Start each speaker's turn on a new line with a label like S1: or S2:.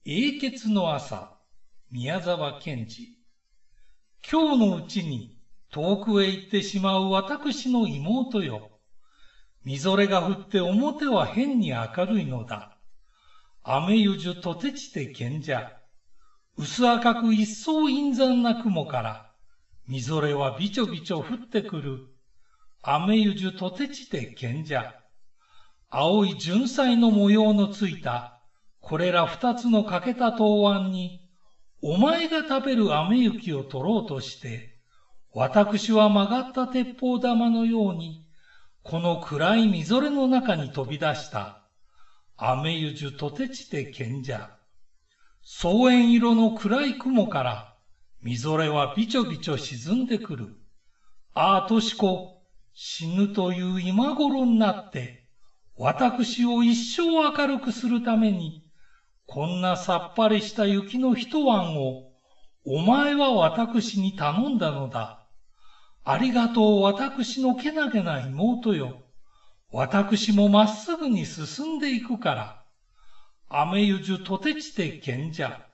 S1: 永訣の朝、宮沢賢治。今日のうちに遠くへ行ってしまう私の妹よ。みぞれが降って表は変に明るいのだ。雨ゆじゅとてちてけんじゃ。薄赤く一層陰惨な雲から、みぞれはびちょびちょ降ってくる。雨ゆじゅとてちてけんじゃ。青い純彩の模様のついた、これら二つの欠けた答案に、お前が食べる雨雪を取ろうとして、私は曲がった鉄砲玉のように、この暗いみぞれの中に飛び出した。雨ゆじゅとてちてけんじゃ。草原色の暗い雲から、みぞれはびちょびちょ沈んでくる。ああ、としこ、死ぬという今頃になって、私を一生明るくするために、こんなさっぱりした雪の一晩を、お前は私に頼んだのだ。ありがとう、私のけなげな妹よ。私もまっすぐに進んでいくから。雨ゆじゅとてちてけんじゃ。